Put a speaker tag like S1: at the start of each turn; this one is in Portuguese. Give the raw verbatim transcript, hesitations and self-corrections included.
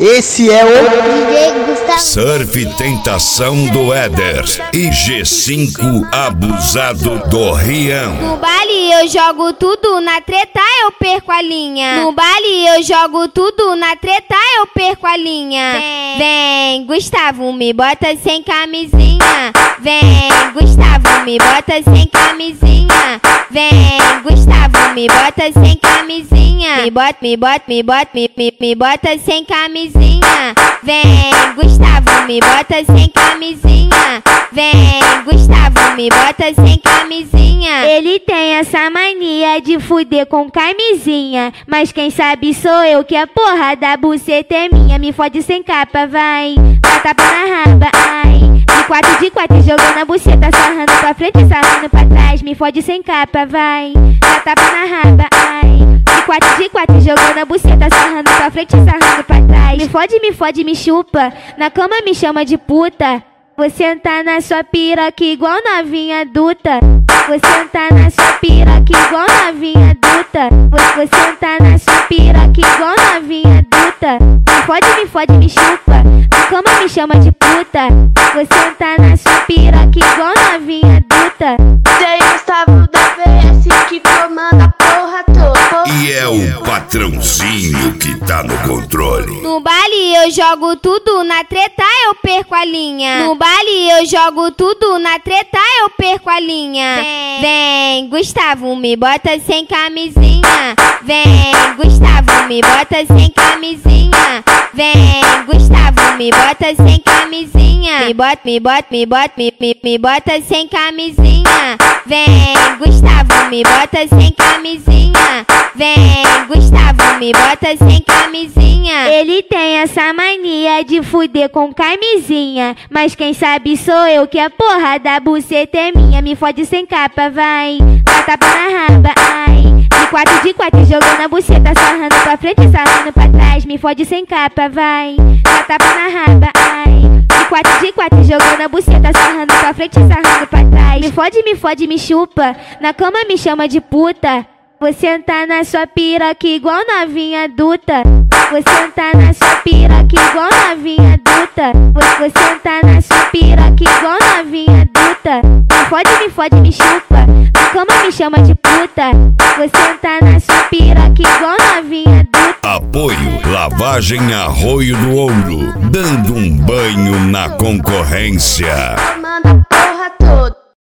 S1: Esse é o
S2: D J Gustavo.
S3: Surf Tentação do Éder e G cinco Abusado do Rian.
S4: No baile eu jogo tudo, na treta eu perco a linha. No baile eu jogo tudo, na treta eu perco a linha. Vem, vem Gustavo, me bota sem camisinha. Vem Gustavo, me bota sem camisinha. Vem Gustavo, me bota sem camisinha. Me bota, me bota, me bota, me, me, me bota sem camisinha. Vem Gustavo, me bota sem camisinha. Vem Gustavo, me bota sem camisinha.
S5: Ele tem essa mania de fuder com camisinha, mas quem sabe sou eu, que a porra da buceta é minha. Me fode sem capa, vai, dá tapa na raba, ai. De quatro, de quatro, jogando a buceta, sarrando pra frente, sarrando pra trás. Me fode sem capa, vai, dá tapa na raba, ai. De quatro, de quatro, jogando a buceta, sarrando pra frente, sarrando pra trás. Me fode, me fode, me chupa, na cama me chama de puta. Vou sentar na sua piroca igual novinha adulta. Vou sentar na sua piroca igual novinha adulta. Vou, vou sentar na sua piroca igual novinha adulta. Me fode, me fode, me chupa, na cama me chama de puta. Vou sentar na sua piroca igual novinha adulta.
S2: D J Gustavo da V S que comanda a porra toda.
S3: E é o patrãozinho que tá no controle.
S4: No baile eu jogo tudo, na treta eu perco a linha. No baile eu jogo tudo, na treta eu perco a linha. Vem, vem Gustavo, me bota sem camisinha. Vem Gustavo, me bota sem camisinha. Vem Gustavo, me bota sem camisinha. Me bota, me bota, me bota, me, me, me bota sem camisinha. Vem Gustavo, me bota sem camisinha. Vem Gustavo, me bota sem camisinha.
S5: Ele tem essa mania de fuder com camisinha, mas quem sabe sou eu, que a porra da buceta é minha. Me fode sem capa, vai, dá tapa na raba, ai. De quatro, de quatro, jogando a buceta, sarrando pra frente, sarrando pra trás. Me fode sem capa, vai, dá tapa na raba, ai. De quatro, de quatro, jogando a buceta, sarrando pra frente, sarrando pra trás. Me fode, me fode, me chupa, na cama me chama de puta. Vou sentar na sua piroca igual novinha adulta. Vou sentar na sua piroca igual novinha adulta. Vou, vou sentar na sua piroca igual novinha adulta. Me fode, me fode, me chupa, na cama me chama de puta. Vou sentar na sua piroca igual novinha adulta.
S3: Apoio Lavagem Arroio do Ouro, dando um banho na concorrência.
S2: Comanda a porra toda.